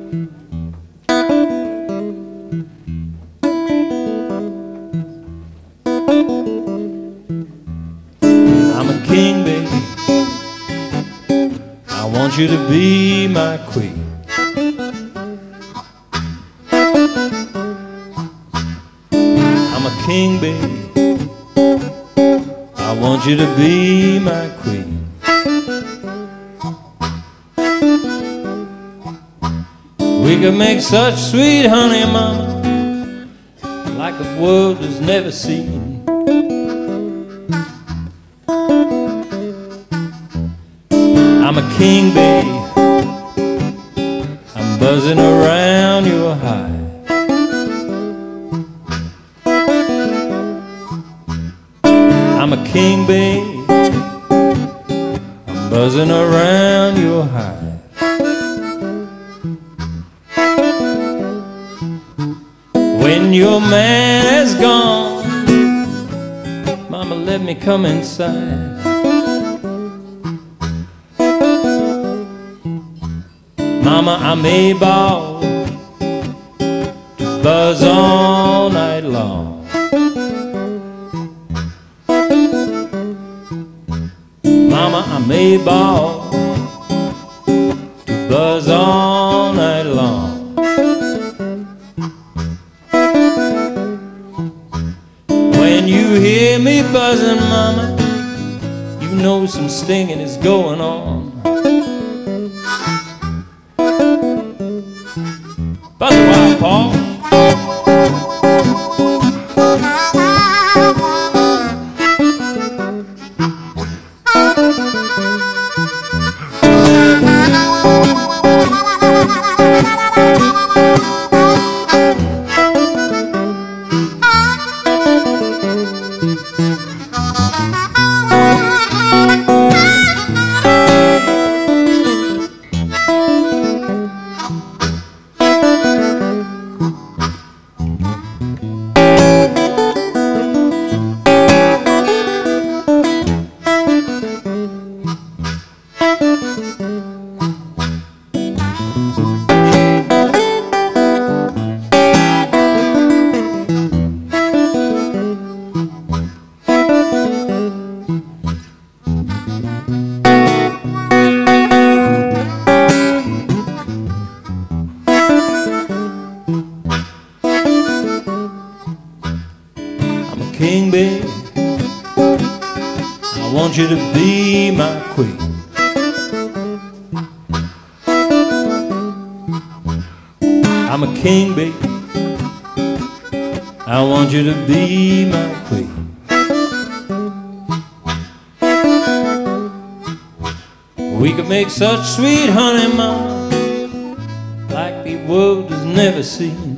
I'm a king, baby. I want you to be my queen. I'm a king, baby. I want you to be my queen. We could make such sweet honey, mama, like the world has never seen. I'm a king, babe. I'm buzzing around your hive. I'm a king, babe. I'm buzzing around your hive. When your man is gone, mama, let me come inside. Mama, I'm able to buzz all night long. Mama, I'm able to buzz all night long. When you hear me buzzing, mama, you know some stinging is going on. Buzz a while, Paul. King, babe, I want you to be my queen. I'm a king, babe, I want you to be my queen. We could make such sweet honey, mama, like the world has never seen.